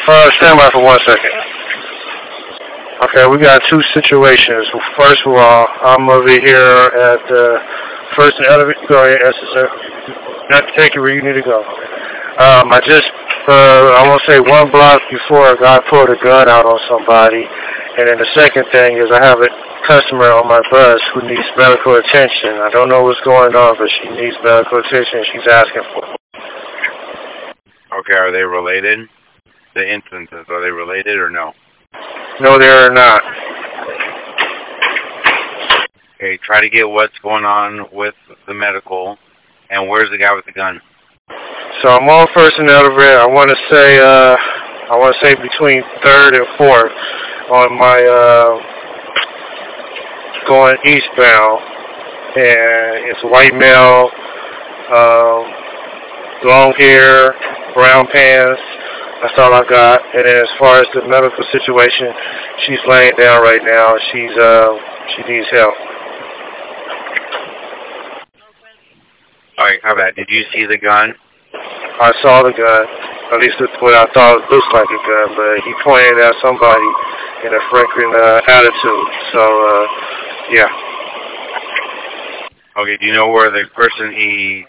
Stand by for 1 second. Okay, we got two situations. First of all, I'm over here at First and Elevator. Go ahead, sir. Not to take you where you need to go. I want to say 1 block before a guy pulled a gun out on somebody. And then the second thing is I have a customer on my bus who needs medical attention. I don't know what's going on, but she needs medical attention. She's asking for it. Okay, are they related? The instances, are they related or no? No, they're not. Okay, try to get what's going on with the medical. And where's the guy with the gun? So I'm on First and Elevator. I want to say between 3rd and 4th on my going eastbound, and it's a white male, long hair, brown pants. That's all I got. And then as far as the medical situation, she's laying down right now. She needs help. All right, how about? Did you see the gun? I saw the gun. At least it's what I thought it looked like a gun, but he pointed at somebody in a frantic attitude. So, yeah. Okay, do you know where the person he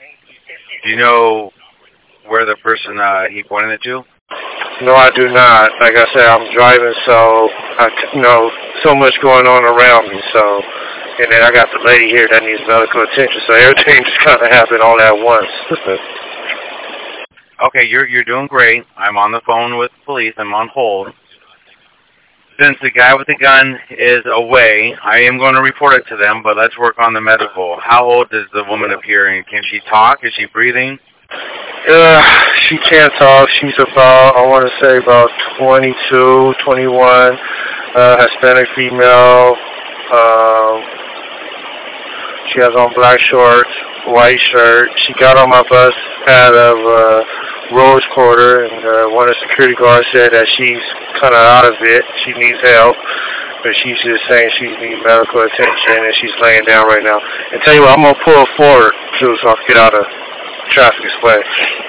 pointed it to? No, I do not. Like I said, I'm driving, so so much going on around me. So, and then I got the lady here that needs medical attention. So everything just kind of happened all at once. Okay, you're doing great. I'm on the phone with police. I'm on hold. Since the guy with the gun is away, I am going to report it to them, but let's work on the medical. How old is the woman appearing? Can she talk? Is she breathing? She can't talk. She's about, I want to say about 22, 21, Hispanic female. She has on black shorts, white shirt. She got on my bus out of Rose Quarter, and one of the security guards said that she's kind of out of it. She needs help, but she's just saying she needs medical attention, and she's laying down right now. And tell you what, I'm going to pull forward, too, so I can get out of traffic's way.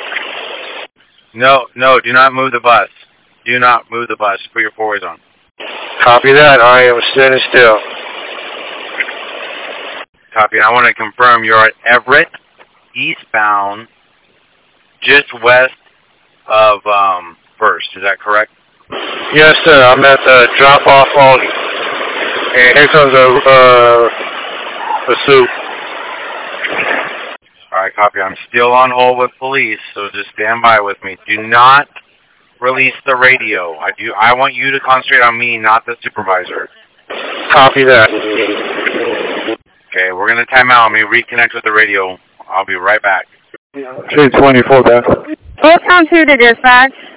No, do not move the bus. Do not move the bus. Put your four-ways on. Copy that. I am standing still. Copy. I want to confirm you're at Everett, eastbound, just west of First. Is that correct? Yes, sir. I'm at the drop-off only. And here comes a suit. All right, copy. I'm still on hold with police, so just stand by with me. Do not release the radio. I want you to concentrate on me, not the supervisor. Copy that. Okay, we're going to time out. Let me reconnect with the radio. I'll be right back. 324 back. Welcome to the dispatch.